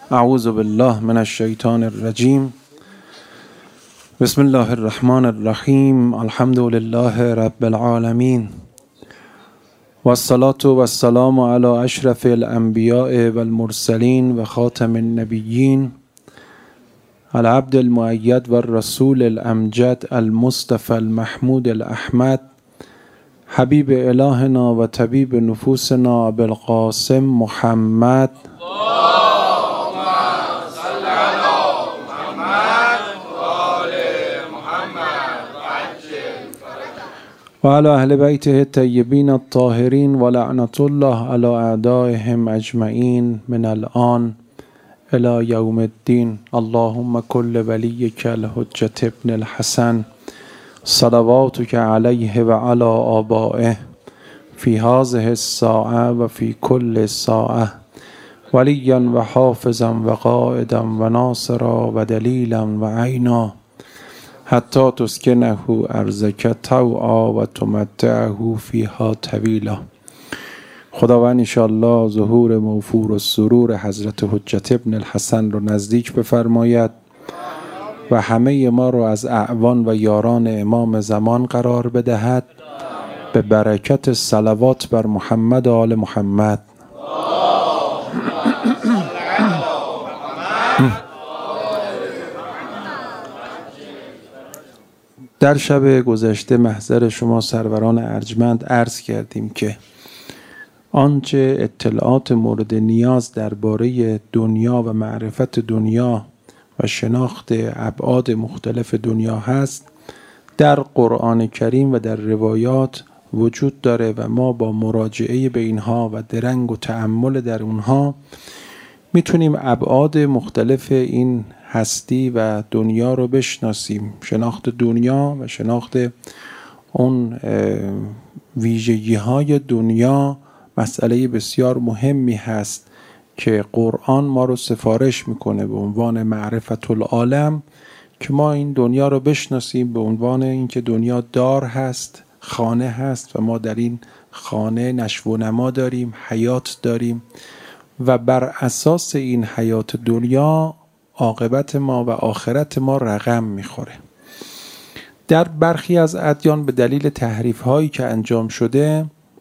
اعوذ بالله من الشیطان الرجیم. بسم الله الرحمن الرحیم. الحمد لله رب العالمین والصلاة والسلام علی اشرف الانبیاء والمرسلین و خاتم النبیین العبد المؤید والرسول الامجد المصطفى المحمود الاحمد حبیب الهنا و طبیب نفوسنا ابوالقاسم محمد و علی اهل بیته الطیبین الطاهرین و لعنت الله علی اعدائهم اجمعین من الان الی یوم الدین. اللهم کل ولیک الحجة ابن الحسن صلواتک علیه و علی آبائه فی هذه الساعة و فی کل ساعة ولیا و حافظا و قائدا و ناصرا و دلیلا و عینا حتی تسکنه ارضک طوعا و تمتعه فیها طویلا. خداوند انشاءالله ظهور موفور و سرور حضرت حجت ابن الحسن رو نزدیک بفرماید و همه ما رو از اعوان و یاران امام زمان قرار بدهد به برکت صلوات بر محمد و آل محمد. در شب گذشته محضر شما سروران ارجمند عرض کردیم که آنچه اطلاعات مورد نیاز درباره دنیا و معرفت دنیا و شناخت ابعاد مختلف دنیا هست در قرآن کریم و در روایات وجود داره و ما با مراجعه به اینها و درنگ و تأمل در اونها میتونیم ابعاد مختلف این هستی و دنیا رو بشناسیم. شناخت دنیا و شناخت اون ویژگی های دنیا مسئله بسیار مهمی هست که قرآن ما رو سفارش میکنه به عنوان معرفت العالم که ما این دنیا رو بشناسیم به عنوان اینکه دنیا دار هست، خانه هست و ما در این خانه نشو و نما داریم، حیات داریم و بر اساس این حیات دنیا عاقبت ما و آخرت ما رقم میخوره. در برخی از ادیان به دلیل تحریف هایی که انجام شده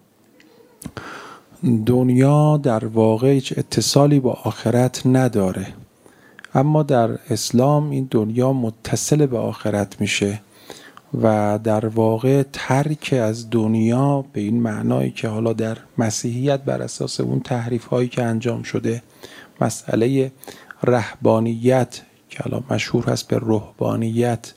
دنیا در واقع هیچ اتصالی با آخرت نداره، اما در اسلام این دنیا متصل به آخرت میشه و در واقع ترک از دنیا به این معنایی که حالا در مسیحیت بر اساس اون تحریف هایی که انجام شده مسئله رهبانیت که الان مشهور هست به رهبانیت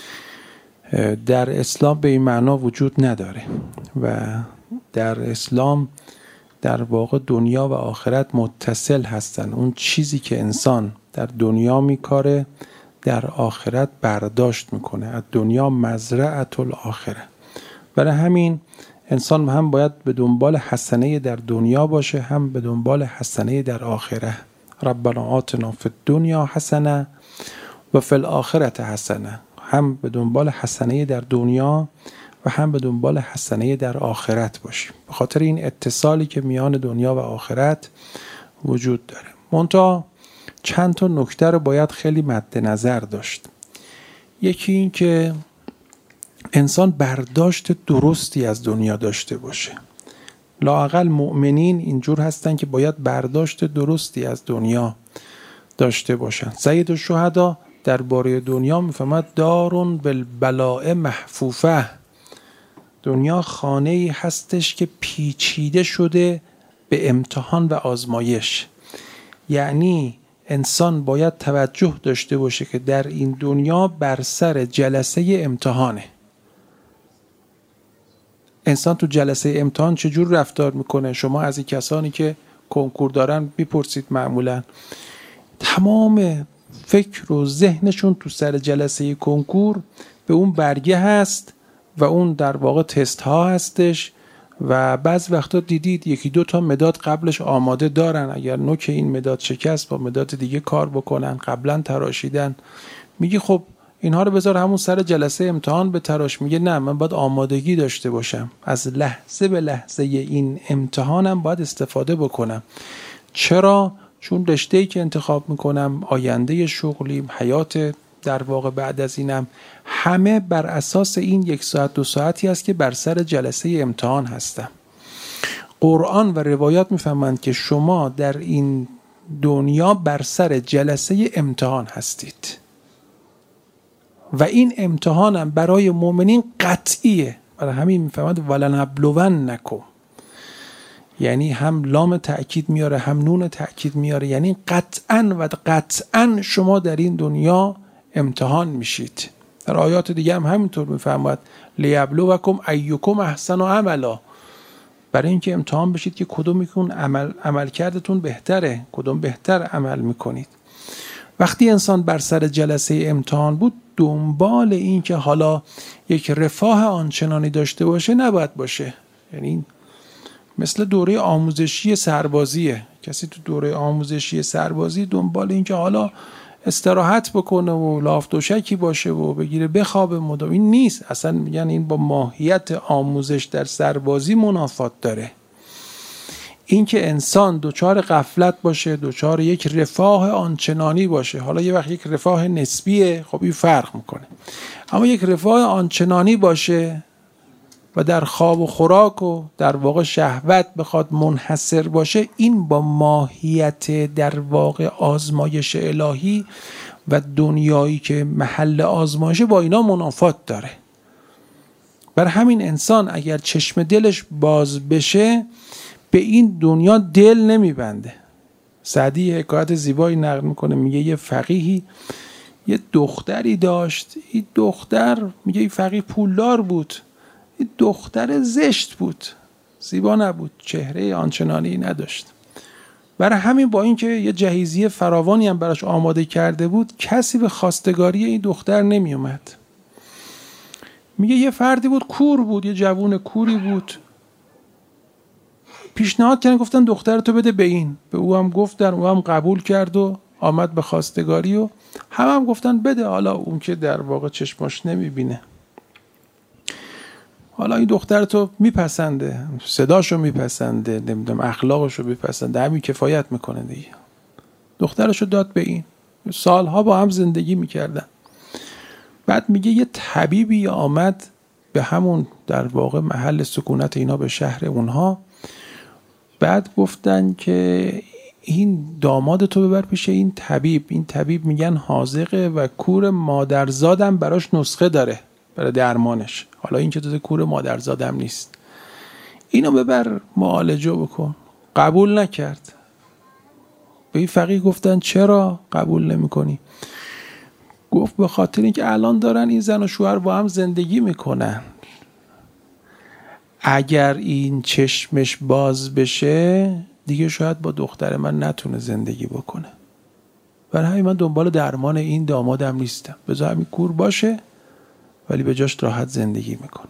در اسلام به این معنا وجود نداره و در اسلام در واقع دنیا و آخرت متصل هستن. اون چیزی که انسان در دنیا میکاره در آخرت برداشت میکنه. از دنیا مزرعة الاخره. برای همین انسان هم باید به دنبال حسنه در دنیا باشه هم به دنبال حسنه در آخره. ربنا آتنا فی الدنیا حسنه و فی الاخره حسنه. هم به دنبال حسنه در دنیا و هم به دنبال حسنه در آخرت باشیم، به خاطر این اتصالی که میان دنیا و آخرت وجود داره. منتها چند تا نکته رو باید خیلی مد نظر داشت. یکی این که انسان برداشت درستی از دنیا داشته باشه. لااقل مؤمنین اینجور هستن که باید برداشت درستی از دنیا داشته باشن. سید الشهدا درباره دنیا میفهمد دارون بالبلاء محفوفه. دنیا خانه‌ای هستش که پیچیده شده به امتحان و آزمایش. یعنی انسان باید توجه داشته باشه که در این دنیا بر سر جلسه امتحانه. انسان تو جلسه امتحان چجور رفتار میکنه؟ شما از این کسانی که کنکور دارن میپرسید معمولا تمام فکر و ذهنشون تو سر جلسه کنکور به اون برگه هست و اون در واقع تست ها هستش و بعض وقتا دیدید یکی دو تا مداد قبلش آماده دارن، اگر نوک این مداد شکست با مداد دیگه کار بکنن، قبلا تراشیدن. میگی خب اینها رو بذار همون سر جلسه امتحان به تراش. میگه نه، من باید آمادگی داشته باشم، از لحظه به لحظه این امتحانم باید استفاده بکنم. چرا؟ چون رشته‌ای که انتخاب میکنم، آینده شغلیم، حیات در واقع بعد از اینم، همه بر اساس این 1 ساعت 2 ساعتی است که بر سر جلسه امتحان هستم. قرآن و روایات میفهمند که شما در این دنیا بر سر جلسه امتحان هستید و این امتحانم برای مؤمنین قطعیه. برای همین میفهمند ولنبلونکم، یعنی هم لام تأکید میاره هم نون تأکید میاره، یعنی قطعاً و قطعاً شما در این دنیا امتحان میشید. در آیات دیگه هم همینطور میفرماید لیبلوکم ایکم احسن عملا، برای اینکه امتحان بشید که کدومتون عمل کردتون بهتره، کدوم بهتر عمل میکنید. وقتی انسان بر سر جلسه امتحان بود، دنبال این که حالا یک رفاه آنچنانی داشته باشه نباید باشه. یعنی مثل دوره آموزشی سربازیه، کسی تو دوره آموزشی سربازی دنبال این که حالا استراحت بکنه و لاف دوشکی باشه و بگیره بخوابه مدام، این نیست اصلا. میگن این با ماهیت آموزش در سربازی منافات داره. این که انسان دوچار غفلت باشه، دوچار یک رفاه آنچنانی باشه، حالا یه وقت یک رفاه نسبیه، خب این فرق میکنه، اما یک رفاه آنچنانی باشه و در خواب و خوراک و در واقع شهوت بخواد منحصر باشه، این با ماهیت در واقع آزمایش الهی و دنیایی که محل آزمایشه با اینا منافات داره. بر همین انسان اگر چشم دلش باز بشه به این دنیا دل نمیبنده. سعدی حکایت زیبایی نقل میکنه، میگه یه فقیهی یه دختری داشت، این دختر میگه این فقیه پولدار بود، این دختر زشت بود، زیبا نبود، چهره آنچنانی نداشت. برای همین با اینکه یه جهیزیه فراوانی هم براش آماده کرده بود، کسی به خواستگاری این دختر نمی اومد. میگه یه فردی بود، کور بود، یه جوون کوری بود، پیشنهاد کردن، گفتن دخترتو بده به این، به او هم گفتن، او هم قبول کرد و آمد به خواستگاری و هم گفتن بده. حالا اون که در واقع چشماش نمیبینه، حالا این دخترتو میپسنده، صداشو میپسنده، نمیدونم اخلاقشو میپسنده، همین کفایت میکنه دیگه. دخترشو داد به این، سالها با هم زندگی میکردن. بعد میگه یه طبیبی آمد به همون در واقع محل سکونت اینا، به شهر اونها. بعد گفتن که این دامادتو ببر پیش این طبیب. این طبیب میگن حاذقه و کور مادرزادم براش نسخه داره برای درمانش. حالا این که تو کور مادرزادم نیست، اینو ببر معالجه بکن. قبول نکرد. به این فقیه گفتن چرا قبول نمی کنی؟ گفت به خاطر اینکه الان دارن این زن و شوهر با هم زندگی میکنن، اگر این چشمش باز بشه دیگه شاید با دختر من نتونه زندگی بکنه. برای همین من دنبال درمان این دامادم نیستم، بذار همین کور باشه ولی به جاش راحت زندگی میکنه.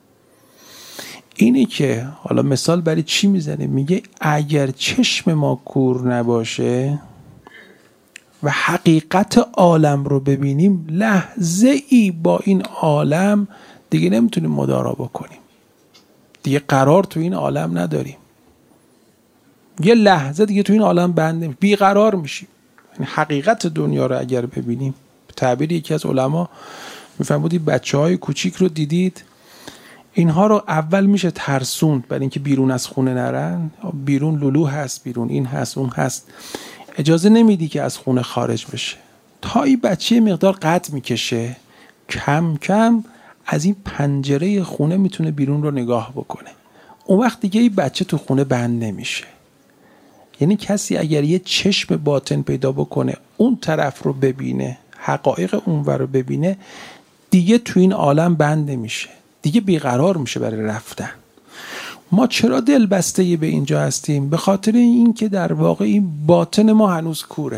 اینی که حالا مثال برای چی میزنه؟ میگه اگر چشم ما کور نباشه و حقیقت عالم رو ببینیم، لحظه ای با این عالم دیگه نمیتونیم مدارا بکنیم، دیگه قرار تو این عالم نداریم، یه لحظه دیگه تو این عالم بند بیقرار میشیم. یعنی حقیقت دنیا رو اگر ببینیم، به تعبیر یکی از علما میفرمود بچه‌های کوچیک رو دیدید، اینها رو اول میشه ترسوند برای اینکه بیرون از خونه نرن، بیرون لولو هست، بیرون این هست اون هست، اجازه نمیدی که از خونه خارج بشه تا این بچه مقدار قد میکشه، کم کم از این پنجره خونه میتونه بیرون رو نگاه بکنه. اون وقت دیگه این بچه تو خونه بند نمیشه. یعنی کسی اگر یه چشم باطن پیدا بکنه، اون طرف رو ببینه، حقایق اونور رو ببینه، دیگه تو این عالم بند نمیشه، دیگه بیقرار میشه برای رفتن. ما چرا دل بسته به اینجا هستیم؟ به خاطر این که در واقع این باطن ما هنوز کوره،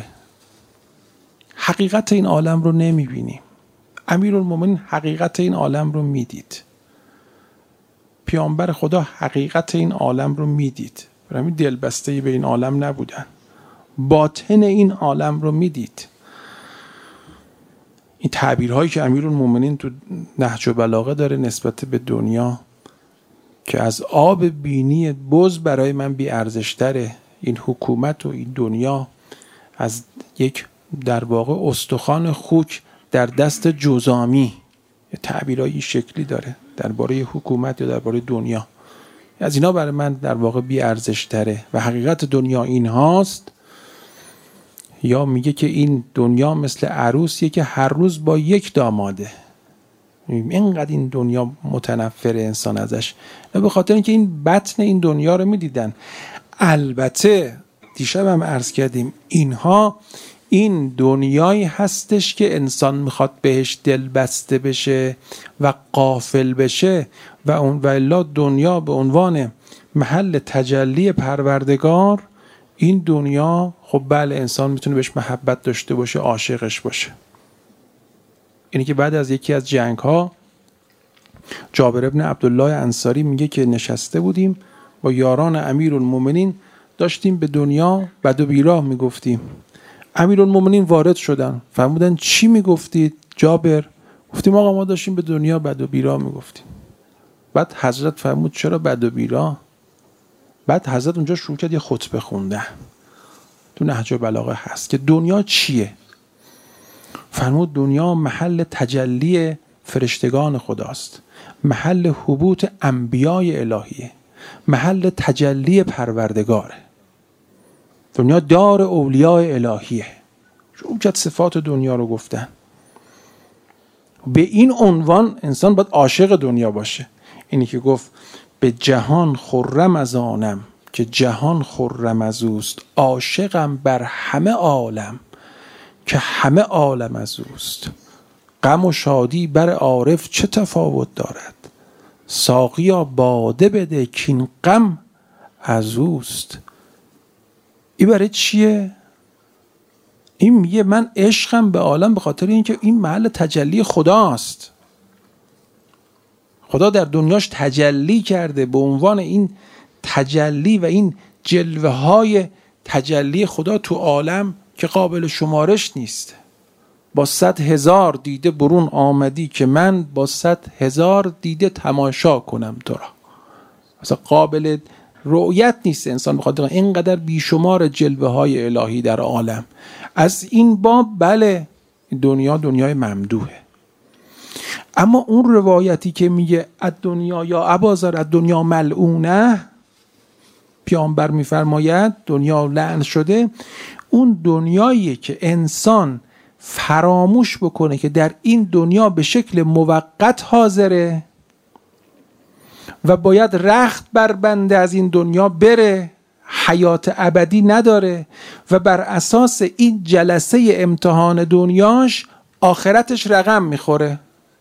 حقیقت این عالم رو نمیبینیم. امیرالمومنین حقیقت این عالم رو میدید، پیامبر خدا حقیقت این عالم رو میدید، برای همین دل بسته به این عالم نبودن، باطن این عالم رو میدید. این تعبیرهایی که امیرالمومنین تو نهج البلاغه داره نسبت به دنیا که از آب بینی بز برای من بی ارزش تره، این حکومت و این دنیا از یک در واقع استخوان خوک در دست جزامی. تعبیرای این شکلی داره درباره حکومت یا درباره دنیا. از اینا برای من در واقع بی ارزش تره و حقیقت دنیا این هاست. یا میگه که این دنیا مثل عروسیه که هر روز با یک داماده. اینقدر این دنیا متنفر انسان ازش، نه به خاطر اینکه این بطن این دنیا رو میدیدن. البته دیشب هم عرض کردیم اینها این دنیایی هستش که انسان میخواد بهش دل بسته بشه و غافل بشه و الا دنیا به عنوان محل تجلی پروردگار، این دنیا خب بله انسان میتونه بهش محبت داشته باشه، عاشقش باشه. اینی که بعد از یکی از جنگ ها جابر ابن عبدالله انصاری میگه که نشسته بودیم با یاران امیرالمومنین، داشتیم به دنیا بد و بیراه میگفتیم. امیرالمومنین وارد شدن، فرمودن چی میگفتید جابر؟ گفتیم آقا ما داشتیم به دنیا بد و بیراه میگفتیم. بعد حضرت فرمود چرا بد و بیراه؟ بعد حضرت اونجا شروع کرد یه خطبه خوندن، تو نهج البلاغه هست که دنیا چیه. فرمود دنیا محل تجلی فرشتگان خداست، محل حبوط انبیای الهیه، محل تجلی پروردگاره. دنیا دار اولیاء الهیه. شروع کرد صفات دنیا رو گفتن. به این عنوان انسان باید عاشق دنیا باشه. اینی که گفت به جهان خرم از آنم که جهان خرم از اوست، عاشقم بر همه عالم که همه عالم از اوست. غم و شادی بر عارف چه تفاوت دارد، ساقیا باده بده کین غم از اوست. این برای چیه؟ این میگه من عشقم به عالم به خاطر اینکه این محل تجلی خداست. خدا در دنیاش تجلی کرده به عنوان این تجلی و این جلوه های تجلی خدا تو عالم که قابل شمارش نیست. با 100,000 دیده برون آمدی که من با 100,000 دیده تماشا کنم تو را. مثلا قابل رؤیت نیست انسان بخاطر اینقدر بیشمار جلوه های الهی در عالم. از این باب بله دنیا دنیای ممدوحه. اما اون روایتی که میگه الدنیا یا ابازر الدنیا ملعونه، پیامبر میفرماید دنیا لعن شده، اون دنیاییه که انسان فراموش بکنه که در این دنیا به شکل موقت حاضره و باید رخت بربنده از این دنیا بره، حیات ابدی نداره و بر اساس این جلسه امتحان دنیاش آخرتش رقم میخوره.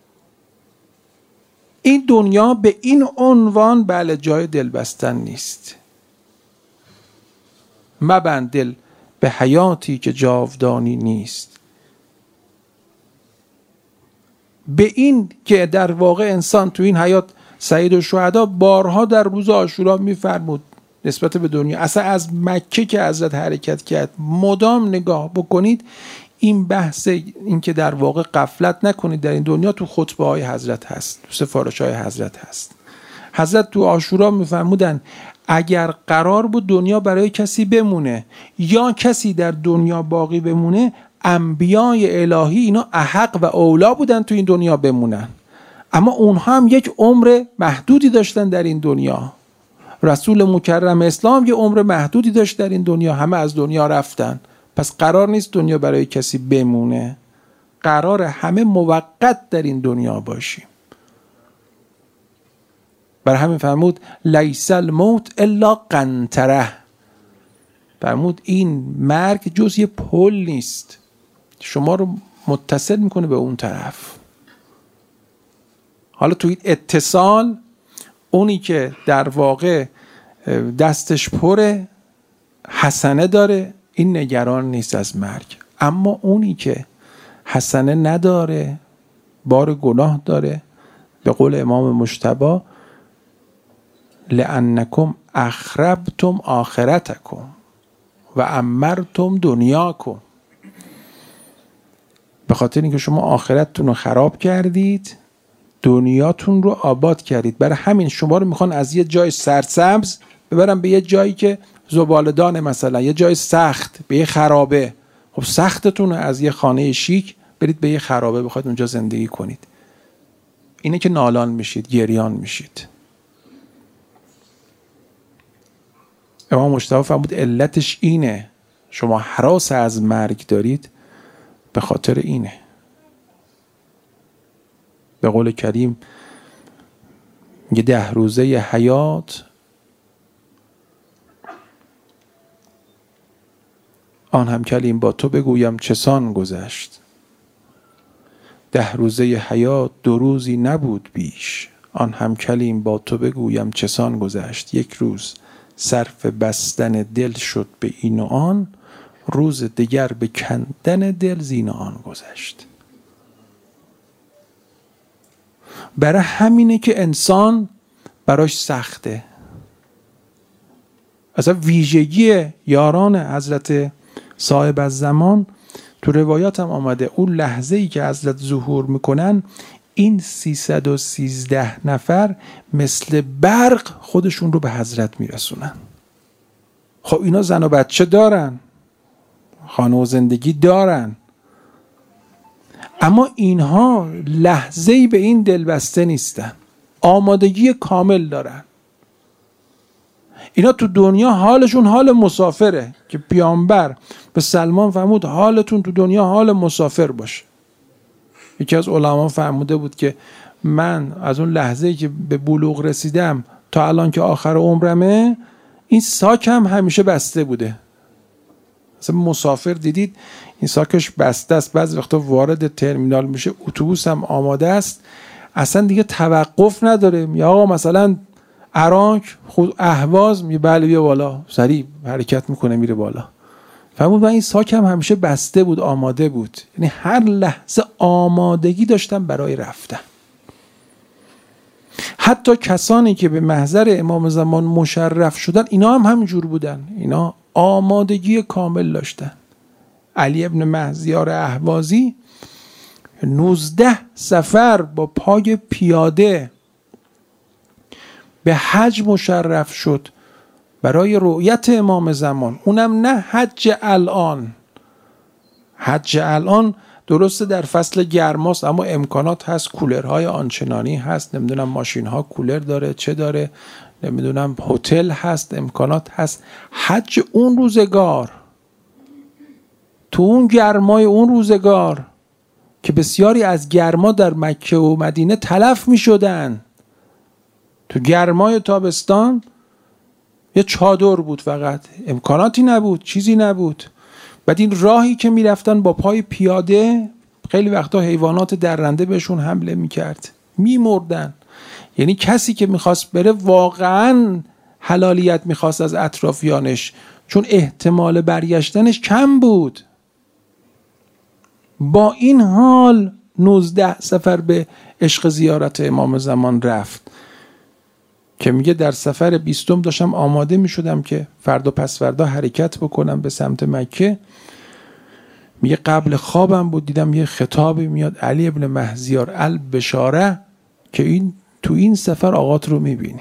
این دنیا به این عنوان بله جای دل بستن نیست. مبند دل به حیاتی که جاودانی نیست. به این که در واقع انسان تو این حیات، سید الشهدا بارها در روز عاشورا میفرمود نسبت به دنیا، اصلا از مکه که حضرت حرکت کرد مدام نگاه بکنید این بحث این که در واقع غفلت نکنید در این دنیا تو خطبه های حضرت هست، تو سفارش های حضرت هست. حضرت تو عاشورا میفرمودن اگر قرار بود دنیا برای کسی بمونه یا کسی در دنیا باقی بمونه، انبیای الهی اینا احق و اولا بودن تو این دنیا بمونن، اما اونها هم یک عمر محدودی داشتن در این دنیا. رسول مکرم اسلام یه عمر محدودی داشت در این دنیا، همه از دنیا رفتن. پس قرار نیست دنیا برای کسی بمونه، قرار همه موقت در این دنیا باشیم. برای همین فرمود لیس الموت الا قنطره، فرمود این مرگ جز یه پل نیست، شما رو متصل میکنه به اون طرف. حالا تو این اتصال اونی که در واقع دستش پره حسنه داره، این نگران نیست از مرگ. اما اونی که حسنه نداره، بار گناه داره، به قول امام مجتبی لأنکم اخربتم آخرتکم و امرتم دنیاکم، به خاطر اینکه شما آخرتتون رو خراب کردید، دنیاتون رو آباد کردید. برای همین شما رو میخوان از یه جای سرسبز ببرن به یه جایی که زبالدانه، مثلا یه جای سخت، به یه خرابه. خب سختتونه از یه خانه شیک برید به یه خرابه بخواید اونجا زندگی کنید. اینه که نالان میشید، گریان میشید. امام مجتبی فرمود علتش اینه، شما هراس از مرگ دارید به خاطر اینه. به قول کریم میگه 10 روزه حیات آن هم کلیم با تو بگویم چسان گذشت. 10 روزه حیات 2 روزی نبود بیش، آن هم کلیم با تو بگویم چسان گذشت. 1 روز صرف بستن دل شد به این و آن، روز دیگر به کندن دل زین آن گذشت. برای همینه که انسان براش سخته. اصلا ویژگی یاران حضرت صاحب الزمان تو روایات هم آمده، اون لحظه ای که حضرت ظهور میکنن این 313 نفر مثل برق خودشون رو به حضرت میرسونن. خب اینا زن و بچه دارن، خانه و زندگی دارن، اما اینها لحظه‌ای به این دلبسته نیستن، آمادگی کامل دارن. اینا تو دنیا حالشون حال مسافره که پیامبر به سلمان فرمود حالتون تو دنیا حال مسافر باشه. یکی از علما فرموده بود که من از اون لحظه‌ای که به بلوغ رسیدم تا الان که آخر عمرمه این ساکم همیشه بسته بوده. مثلا مسافر دیدید این ساکش بسته است، بعضی وقتا وارد ترمینال میشه اتوبوس هم آماده است، اصلا دیگه توقف نداره. یا آقا مثلا عراق خود اهواز می بله بیا بالا، سریع حرکت میکنه میره بالا. فرمود من این ساکم همیشه بسته بود، آماده بود، یعنی هر لحظه آمادگی داشتم برای رفتن. حتی کسانی که به محضر امام زمان مشرف شدن اینا هم همینجور بودن، اینا آمادگی کامل داشتن. علی ابن مهزیار اهوازی 19 سفر با پای پیاده به حج مشرف شد برای رؤیت امام زمان. اونم نه حج الان. حج الان درسته در فصل گرماست اما امکانات هست، کولرهای آنچنانی هست، نمیدونم ماشین ها کولر داره چه داره، نمیدونم هتل هست، امکانات هست. حج اون روزگار تو اون گرمای اون روزگار که بسیاری از گرما در مکه و مدینه تلف می شدن، تو گرمای تابستان یه چادر بود فقط، امکاناتی نبود، چیزی نبود. بعد این راهی که میرفتن با پای پیاده خیلی وقتا حیوانات درنده بهشون حمله میکرد، میمردن. یعنی کسی که میخواست بره واقعا حلالیت میخواست از اطرافیانش، چون احتمال برگشتنش کم بود. با این حال 19 سفر به عشق زیارت امام زمان رفت که میگه در سفر 20 داشتم آماده میشدم که فردا پس فردا حرکت بکنم به سمت مکه. میگه قبل خوابم بود دیدم یه خطابی میاد، علی ابن مهزیار البشاره، که این تو این سفر آقات رو میبینی.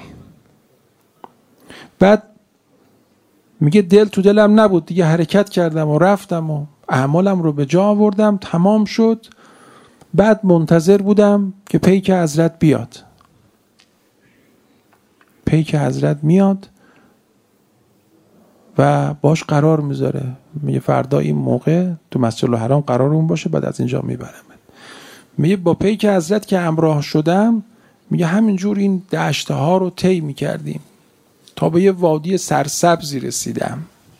بعد میگه دل تو دلم نبود دیگه، حرکت کردم و رفتم و اعمالم رو به جا آوردم، تمام شد. بعد منتظر بودم که پیک حضرت بیاد. پیک حضرت میاد و باش قرار میذاره، میگه فردا این موقع تو مسجد الحرام قرارمون باشه، بعد از اینجا میبرم. میگه با پیک حضرت که همراه شدم، میگه همینجور این دشته ها رو طی میکردیم تا به یه وادی سرسبزی رسیدم.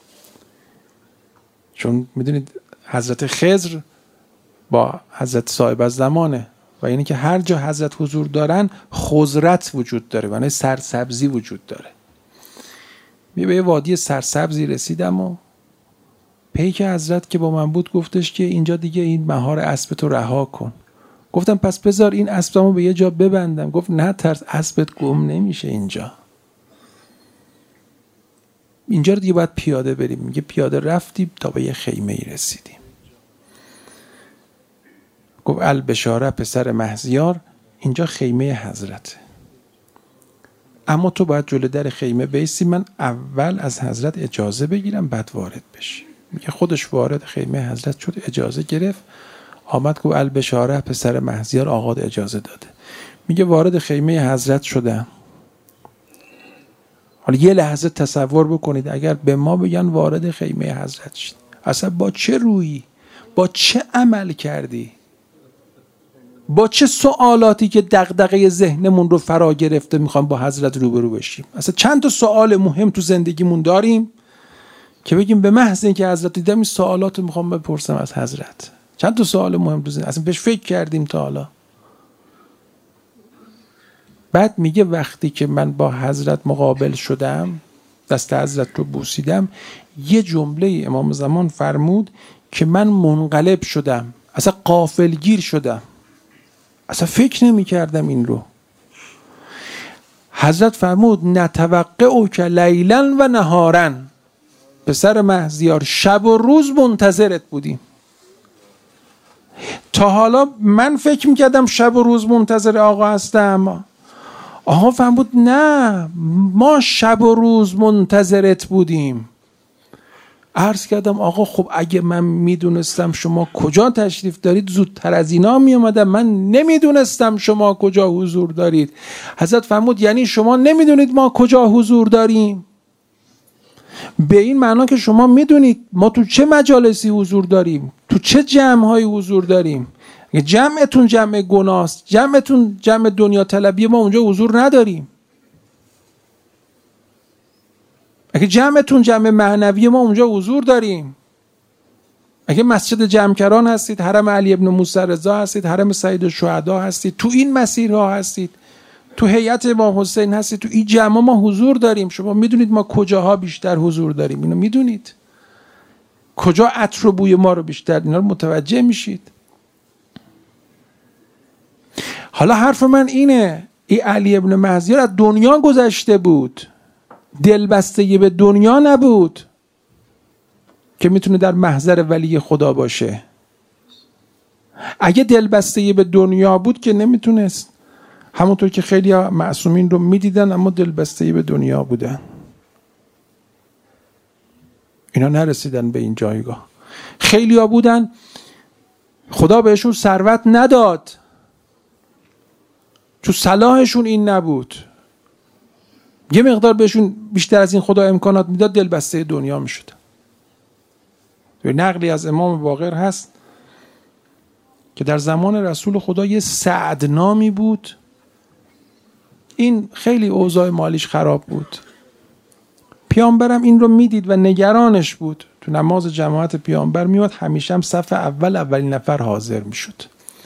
چون میدونید حضرت خضر با حضرت صاحب الزمانه و یعنی که هر جا حضرت حضور دارن خضرت وجود داره، یعنی سرسبزی وجود داره. به یه وادی سرسبزی رسیدم و پیک حضرت که با من بود گفتش که اینجا دیگه این مهار اسبتو رها کن. گفتم پس بذار این اسبمو به یه جا ببندم. گفت نه ترس، اسبت گم نمیشه اینجا رو دیگه باید پیاده بریم. میگه پیاده رفتیم تا به یه خیمه ای رسیدیم. گفت البشاره پسر مهزیار، اینجا خیمه حضرته، اما تو باید جلوی در خیمه بیستی، من اول از حضرت اجازه بگیرم بعد وارد بشی. میگه خودش وارد خیمه حضرت شد، اجازه گرفت، آمد گفت البشاره پسر مهزیار آقا اجازه داده. میگه وارد خیمه حضرت شدم. حالا یه لحظه تصور بکنید اگر به ما بگن وارد خیمه حضرت شد، اصلا با چه رویی، با چه عمل کردی، با چه سوالاتی که دغدغه ذهنمون رو فرا گرفته میخوام با حضرت روبرو بشیم. اصلا چند تا سوال مهم تو زندگیمون داریم که بگیم به محض اینکه حضرت دیدم این سوالات رو میخوام بپرسم از حضرت. چند تا سوال مهم تو زندگی اصلا بهش فکر کردیم تا حالا؟ بعد میگه وقتی که من با حضرت مقابل شدم، دست حضرت رو بوسیدم، یه جمله امام زمان فرمود که من منقلب شدم، اصلا غافلگیر شدم، اصلا فکر نمی کردم این رو. حضرت فرمود نتوقعک لیلا و نهارا، پسر مهزیار شب و روز منتظرت بودیم. تا حالا من فکر میکردم شب و روز منتظر آقا هستم. آقا فرمود نه، ما شب و روز منتظرت بودیم. عرض کردم آقا خب اگه من میدونستم شما کجا تشریف دارید زودتر از اینا میامدم، من نمیدونستم شما کجا حضور دارید. حضرت فرمود یعنی شما نمیدونید ما کجا حضور داریم؟ به این معنا که شما میدونید ما تو چه مجالسی حضور داریم، تو چه جمع‌هایی حضور داریم. جمعتون جمع گناست، جمعتون جمع دنیا طلبی، ما اونجا حضور نداریم. اگه جمعتون جمع معنوی، ما اونجا حضور داریم. اگه مسجد جمکران هستید، حرم علی ابن موسی رضا هستید، حرم سید الشهدا هستید، تو این مسیرها هستید، تو هیئت امام حسین هستید، تو این جمع ما حضور داریم. شما میدونید ما کجاها بیشتر حضور داریم، اینو میدونید. کجا عطر و بوی ما رو بیشتر، اینا رو متوجه میشید. حالا حرف من اینه، این علی ابن مهزیار از دنیا گذشته بود، دلبستگی به دنیا نبود که میتونه در محضر ولی خدا باشه. اگه دلبستگی به دنیا بود که نمیتونست. همونطور که خیلی معصومین رو میدیدن اما دلبستگی به دنیا بودن، اینا نرسیدن به این جایگاه. خیلی ها بودن خدا بهشون ثروت نداد، تو صلاحشون این نبود، یه مقدار بهشون بیشتر از این خدا امکانات میداد دلبسته دنیا میشد. نقلی از امام باقر هست که در زمان رسول خدا یه سعد نامی بود، این خیلی اوضاع مالیش خراب بود. پیامبرم این رو میدید و نگرانش بود. تو نماز جماعت پیامبر میاد، همیشه هم صف اولین نفر حاضر میشد.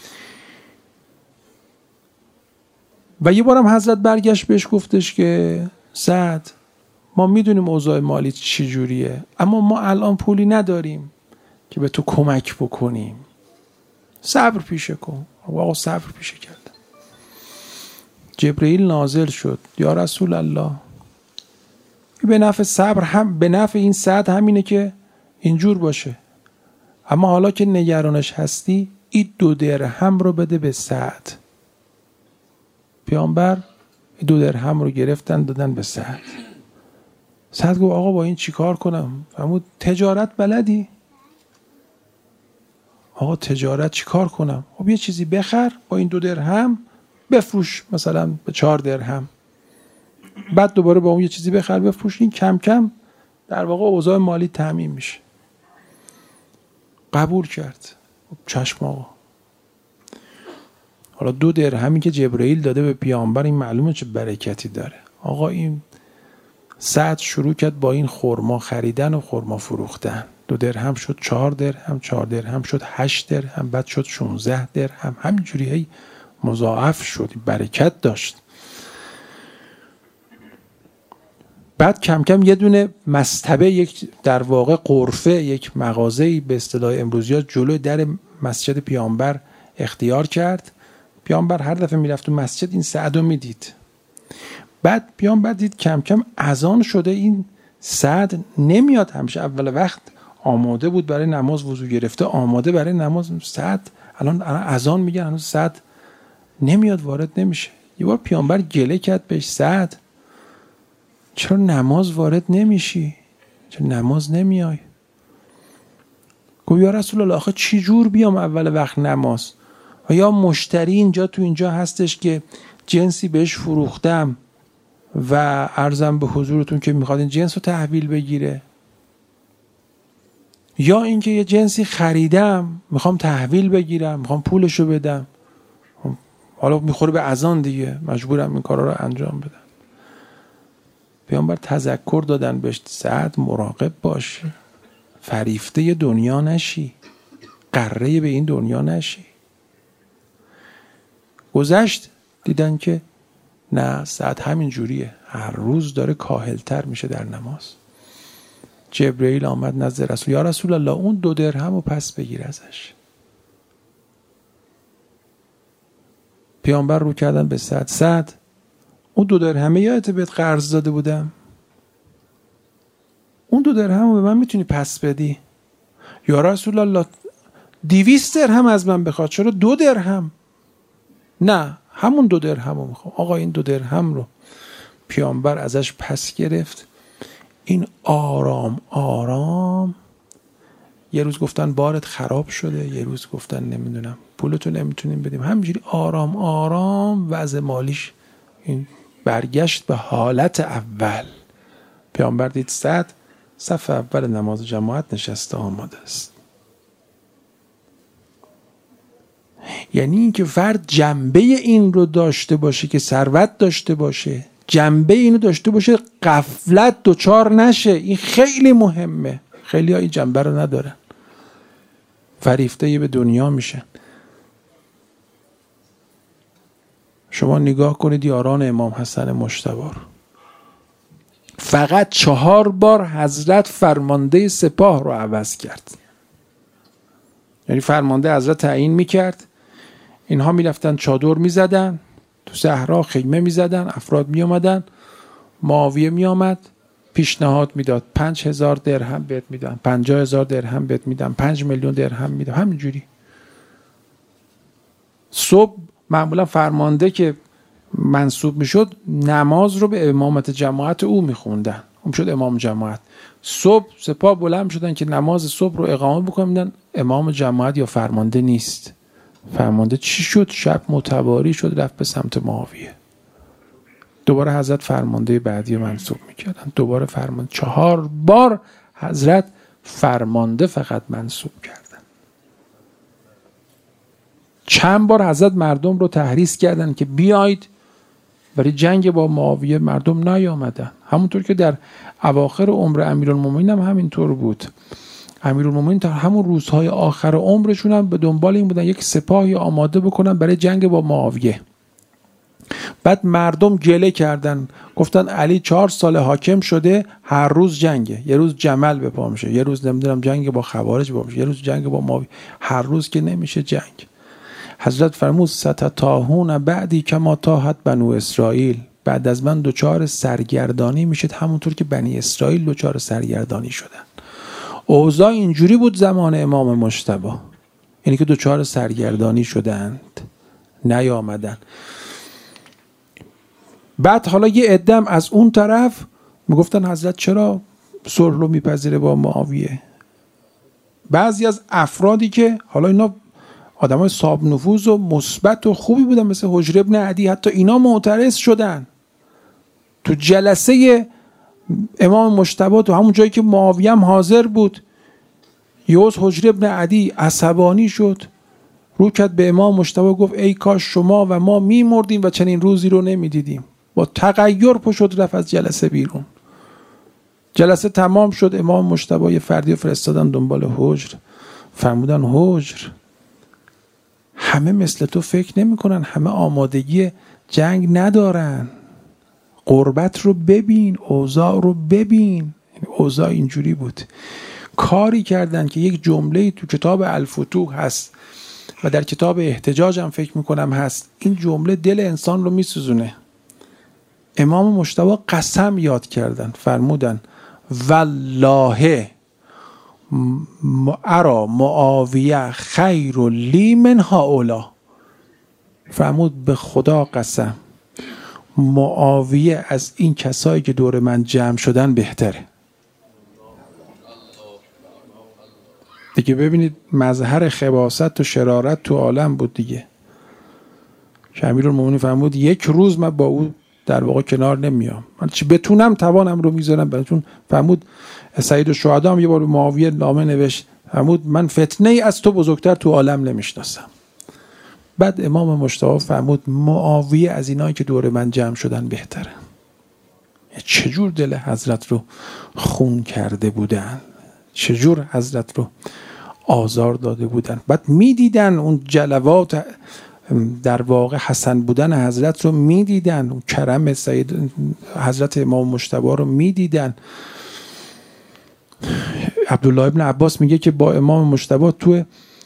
و یه بارم حضرت برگشت بهش گفتش که سعد، ما میدونیم اوضاع مالی چی جوریه، اما ما الان پولی نداریم که به تو کمک بکنیم، صبر پیشه کن. آقا صبر پیشه کرد. جبرئیل نازل شد، یا رسول الله، به نفع صبر هم، به نفع این سعد همینه که اینجور باشه، اما حالا که نگرانش هستی این 2 درهم رو بده به سعد. پیامبر 2 درهم رو گرفتن دادن به سعد. سعد گفت آقا با این چی کار کنم؟ فرمود تجارت بلدی؟ آقا تجارت چی کار کنم؟ خب یه چیزی بخر با این 2 درهم بفروش، مثلا به 4 درهم، بعد دوباره با اون یه چیزی بخر بفروش. این کم کم در واقع اوضاع مالی تامین میشه. قبول کرد. چشم آقا. حالا 2 درهمی که جبرئیل داده به پیامبر، این معلومه چه برکتی داره. آقا این سعد شروع کرد با این خرما خریدن و خرما فروختن. 2 درهم شد 4 درهم، 4 درهم شد 8 درهم، بعد شد 16 درهم، همینجوری هی مضاعف شد، برکت داشت. بعد کم کم یه دونه مصطبه، یک در واقع غرفه، یک مغازه‌ای به اصطلاح امروزی‌ها جلوی در مسجد پیامبر اختیار کرد. پیامبر هر دفعه میرفت تو مسجد این سعد رو میدید. بعد پیامبر دید کم کم اذان شده، این سعد نمیاد، همیشه اول وقت آماده بود برای نماز، وضو گرفته آماده برای نماز. سعد الان اذان میگن، هنوز سعد نمیاد، وارد نمیشه. یه بار پیامبر گله کرد بهش، سعد چرا نماز وارد نمیشی؟ چرا نماز نمیای؟ گفت یا رسول الله آخه چی جور بیام اول وقت نماز؟ و یا مشتری اینجا تو اینجا هستش که جنسی بهش فروختم و عرضم به حضورتون که میخواد این جنس رو تحویل بگیره، یا اینکه یه جنسی خریدم میخوام تحویل بگیرم، میخوام پولشو بدم، حالا میخوره به اذان دیگه، مجبورم این کارا رو انجام بدم. پیامبر تذکر دادن بهش سعد مراقب باش، فریفته دنیا نشی، قره به این دنیا نشی. گذشت دیدن که نه، سعد همین جوریه، هر روز داره کاهلتر میشه در نماز. جبرئیل آمد نزد رسول، یا رسول الله اون 2 درهم رو پس بگیر ازش. پیامبر رو کردن به سعد اون 2 درهمه یادت بهت قرض داده بودم، اون 2 درهم رو به من میتونی پس بدی؟ یا رسول الله 200 درهم از من بخواد، چرا 2 درهم؟ نه همون 2 درهم رو میخوام. آقا این 2 درهم رو پیامبر ازش پس گرفت. این آرام آرام، یه روز گفتن بارت خراب شده، یه روز گفتن نمیدونم پولتو نمیتونیم بدیم، همینجوری آرام آرام وضع مالیش این برگشت به حالت اول. پیامبر دید سعد صف اول نماز جماعت نشسته آماده است. یعنی این که فرد جنبه این رو داشته باشه که ثروت داشته باشه، جنبه اینو داشته باشه غفلت دوچار نشه، این خیلی مهمه. خیلی ها این جنبه رو ندارن، فریفته به دنیا میشن. شما نگاه کنید یاران امام حسن مجتبی، فقط 4 بار حضرت فرمانده سپاه رو عوض کرد. یعنی فرمانده حضرت تعیین میکرد، اینها میرفتن چادر میزدن تو صحرا، خیمه میزدن، افراد میامدن، معاویه میامد پیشنهاد میداد 5000 درهم بهت میدم، 50000 درهم بهت میدم، 5 میلیون درهم میدم. همینجوری صبح معمولا فرمانده که منصوب میشد نماز رو به امامت جماعت او میخوندن، اون شد امام جماعت. صبح سپاه بلند شدن که نماز صبح رو اقامه بکنن، میدن امام جماعت یا فرمانده نیست. فرمانده چی شد؟ شب متواری شد، رفت به سمت معاویه. دوباره حضرت فرمانده بعدی رو منصوب میکردن، دوباره فرمانده. 4 بار حضرت فرمانده فقط منصوب کردن. چند بار حضرت مردم رو تحریض کردن که بیایید برای جنگ با معاویه، مردم نیامدن. همونطور که در اواخر عمر امیرالمومنین هم همینطور بود. امیرالمومنین تا همون روزهای آخر عمرشون هم به دنبال این بودن یک سپاهی آماده بکنن برای جنگ با معاویه. بعد مردم گله کردن، گفتن علی 4 سال حاکم شده، هر روز جنگه، یه روز جمل به پا میشه، یه روز نمیدونم جنگ با خوارج با میشه، یه روز جنگ با معاویه، هر روز که نمیشه جنگ. حضرت فرمود ستتاهون بعدی کما تاهت بنو اسرائیل، بعد از من دوچار سرگردانی میشید همونطور که بنی اسرائیل دوچار سرگردانی شدن. اوضاع اینجوری بود زمان امام مجتبی، یعنی که دوچار سرگردانی شدند، نیامدن. بعد حالا یه عدم از اون طرف میگفتن حضرت چرا صلح رو میپذیره با معاویه. بعضی از افرادی که حالا اینا آدمای صاحب نفوذ و مثبت و خوبی بودن مثل حجر ابن عدی، حتی اینا معترض شدن تو جلسه امام مجتبی، تو همون جایی که معاویه هم حاضر بود. یوز حجر ابن عدی عصبانی شد، رو کرد به امام مجتبی، گفت ای کاش شما و ما میمردیم و چنین روزی رو نمیدیدیم. با تغییر پشت رفت از جلسه بیرون. جلسه تمام شد، امام مجتبی یه فردی فرستادن دنبال حجر، فرمودن حجر همه مثل تو فکر نمی کنن، همه آمادگی جنگ ندارن، قربت رو ببین، اوضاع رو ببین. اوضاع اینجوری بود. کاری کردن که یک جمله تو کتاب الفتوح هست و در کتاب احتجاج هم فکر میکنم هست، این جمله دل انسان رو میسوزونه. امام مجتبی قسم یاد کردن، فرمودن والله ارا معاویه خیر لی من هؤلاء. فرمود به خدا قسم معاویه از این کسایی که دور من جمع شدن بهتره. دیگه ببینید مظهر خباثت و شرارت تو عالم بود دیگه، که امیرالمومنین فرمود یک روز من با او در واقع کنار نمیام، من چی بتونم توانم رو میذارم بهتون. فرمود سید الشهدا هم یه بار به معاویه نامه نوشت، فرمود من فتنه ای از تو بزرگتر تو عالم نمیشناسم. بعد امام مجتبی فرمود معاویه از اینایی که دور من جمع شدن بهتره. چجور دل حضرت رو خون کرده بودن، چجور حضرت رو آزار داده بودن. بعد میدیدن اون جلوات در واقع حسن بودن حضرت رو میدیدن، اون کرم سید حضرت امام مجتبی رو میدیدن. عبدالله ابن عباس میگه که با امام مجتبی تو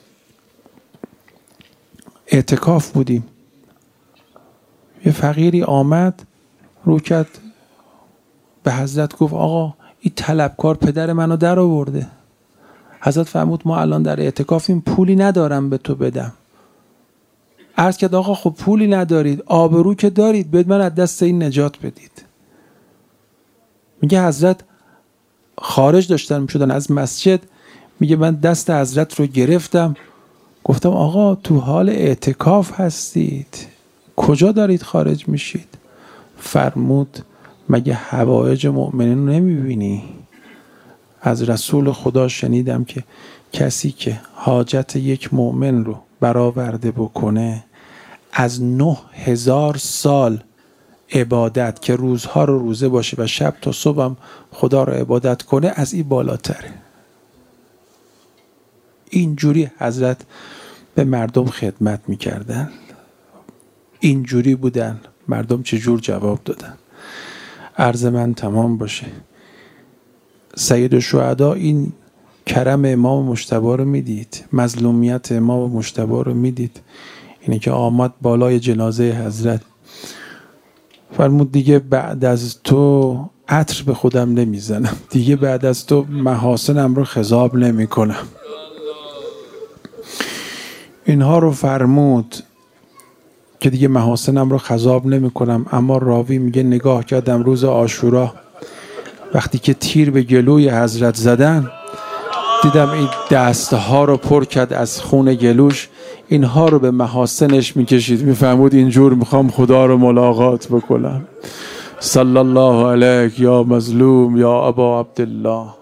اعتکاف بودیم، یه فقیری آمد رو کرد به حضرت گفت آقا این طلبکار پدر منو در آورده. حضرت فرمود ما الان در اعتکافیم، پولی ندارم به تو بدم. عرض کرد آقا خب پولی ندارید، آبرو که دارید، بید من از دست این نجات بدید. میگه حضرت خارج داشتن میشدن از مسجد، میگه من دست حضرت رو گرفتم، گفتم آقا تو حال اعتکاف هستید، کجا دارید خارج میشید؟ فرمود مگه حوایج مؤمنین رو نمیبینی؟ از رسول خدا شنیدم که کسی که حاجت یک مؤمن رو برآورده بکنه از 9000 سال عبادت که روزها رو روزه باشه و شب تا صبح هم خدا رو عبادت کنه از این بالاتره. اینجوری حضرت به مردم خدمت میکردن، اینجوری بودن. مردم چجور جواب دادن؟ عرض من تمام باشه. سید الشهدا این کرم امام مجتبی رو میدید، مظلومیت امام مجتبی رو میدید، اینه که آمد بالای جنازه حضرت فرمود دیگه بعد از تو عطر به خودم نمیزنم، دیگه بعد از تو محاسنم رو خضاب نمی کنم. اینها رو فرمود که دیگه محاسنم رو خضاب نمی کنم. اما راوی میگه نگاه کردم روز عاشورا وقتی که تیر به گلوی حضرت زدن، دیدم این دستها رو پر کرد از خون گلوش، اینها رو به محاسنش میکشید، میفرمود اینجور میخوام خدا رو ملاقات بکنم. صلی الله علیک یا مظلوم یا ابا عبدالله.